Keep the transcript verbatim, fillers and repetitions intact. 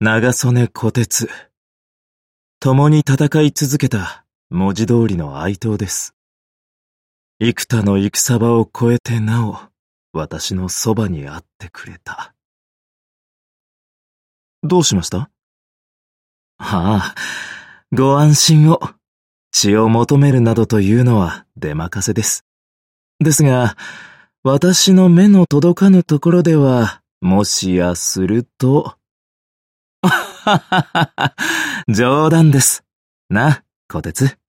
長曽根虎鉄。共に戦い続けた文字通りの愛党です。幾多の戦場を越えてなお、私のそばにあってくれた。どうしました？はあ、ご安心を。血を求めるなどというのは出任せです。ですが、私の目の届かぬところでは、もしやすると、はははは、冗談です。な、虎鉄。